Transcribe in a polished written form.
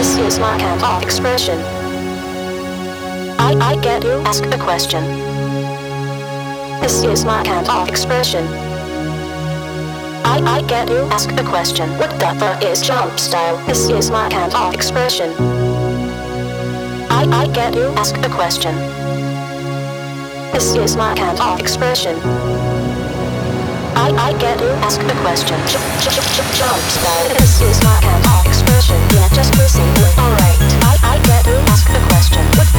This is my kind of expression. I get to ask a question. This is my kind of expression. I get to ask a question. What the fuck is jump style? This is my kind of expression. I get to ask a question. This is my kind of expression. I get to ask a question. Jump style. This is my kind of expression. Yeah, just listen. Alright. I get to ask a question. What